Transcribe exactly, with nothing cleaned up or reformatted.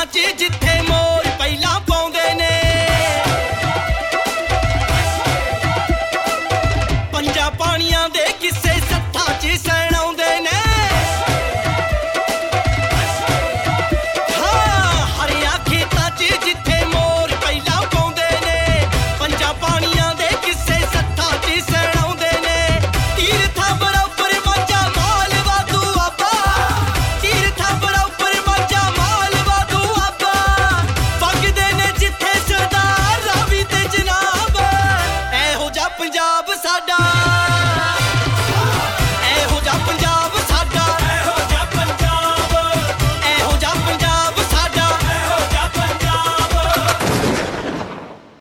ਖੇਤਾਂ 'ਚ ਜਿੱਥੇ ਮੋਰ ਪਹਿਲਾਂ ਪਾਉਂਦੇ ਨੇ ਪੰਜਾਂ ਪਾਣੀਆਂ ਦੇ ਕਿਸੇ ਸੱਥਾਂ 'ਚ ਸਹਿਣਾਉਂਦੇ ਨੇ ਹਾਂ ਹਰਿਆ ਖੇਤਾਂ 'ਚ ਜਿੱਥੇ ਮੋਰ ਪਹਿਲਾਂ ਪਾਉਂਦੇ ਨੇ ਪੰਜਾਂ ਪਾਣੀਆਂ ਦੇ ਕਿਸੇ ਸੱਥਾਂ 'ਚ ਸਹਿਣਾਉਂਦੇ ਨੇ ਤੀਰਥਾਂ ਬਰਾਬਰ ਮਾਝਾ ਮਾਲ ਵਾਧੂ ਆਪਾ ਤੀਰਥਾਂ ਬਰਾਬਰ ਮਾਝਾ ਮਾਲ ਵਾਧੂ ਆਪਾ ਵਗਦੇ ਨੇ ਜਿੱਥੇ ਸਰਦਾਰ ਰਾਵੀ ਤੇ ਜਨਾਬ ਇਹੋ ਜਿਹਾ ਪੰਜਾਬ ਸਾਡਾ